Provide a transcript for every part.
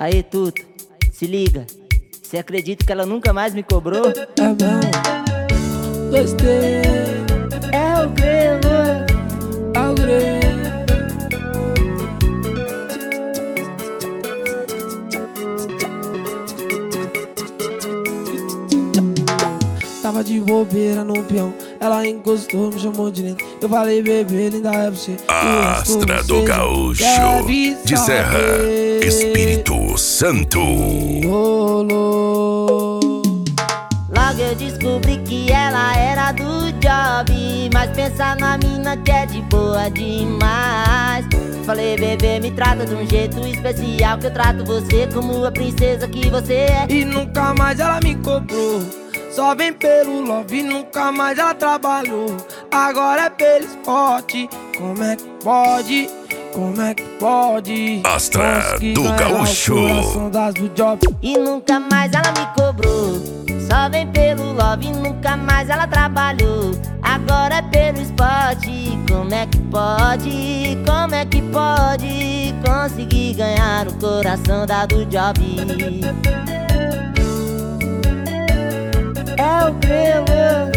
Aí, Tuto, se liga. Cê acredita que ela nunca mais me cobrou? É mesmo? Gostei. É o Grelo. É o Grelo. Tava de bobeira no peão, ela encostou, me chamou de lindo. Eu falei, bebê, linda é você. Astra do Gaúcho, de Serra, Espírito Santo. Rolou. Logo eu descobri que ela era do job, mas pensa na mina que é de boa demais. Falei, bebê, me trata de um jeito especial, que eu trato você como a princesa que você é. E nunca mais ela me cobrou, só vem pelo love, nunca mais ela trabalhou. Agora é pelo esporte, como é que pode? Como é que pode? Astra do Gaúcho. Do job. E nunca mais ela me cobrou, só vem pelo love, nunca mais ela trabalhou. Agora é pelo esporte, como é que pode? Como é que pode conseguir ganhar o coração da do job? É o Grelo.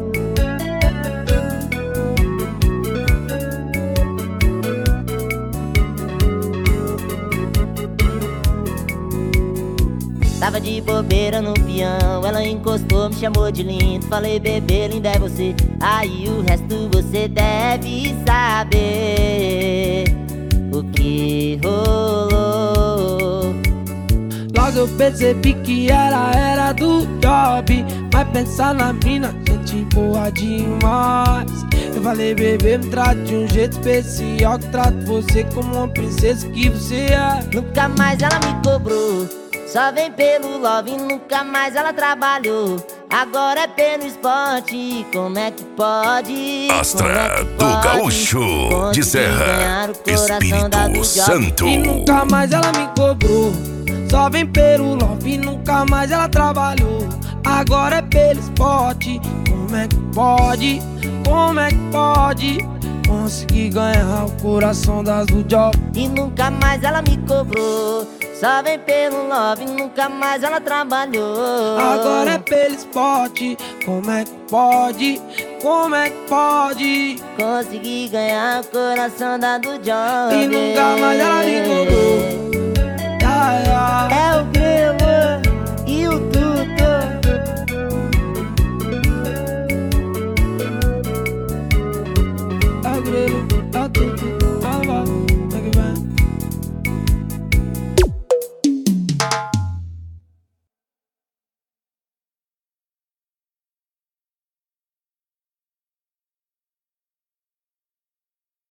Tava de bobeira no peão, ela encostou, me chamou de lindo. Falei, bebê, linda é você. Aí o resto você deve saber o que rolou. Logo eu percebi que ela era do job, mas pensar na mina, gente boa demais. Eu falei, bebê, me trate de um jeito especial, que trato você como uma princesa que você é. Nunca mais ela me cobrou, só vem pelo love, nunca mais ela trabalhou. Agora é pelo esporte, como é que pode? Astra do Gaúcho, de Serra, Espírito Santo. E nunca mais ela me cobrou, só vem pelo love, nunca mais ela trabalhou. Agora é pelo esporte, como é que pode? Como é que pode conseguir ganhar o coração das do job? E nunca mais ela me cobrou, só vem pelo love, nunca mais ela trabalhou. Agora é pelo esporte, como é que pode? Como é que pode conseguir ganhar o coração da do job? E nunca mais ela me cobrou. É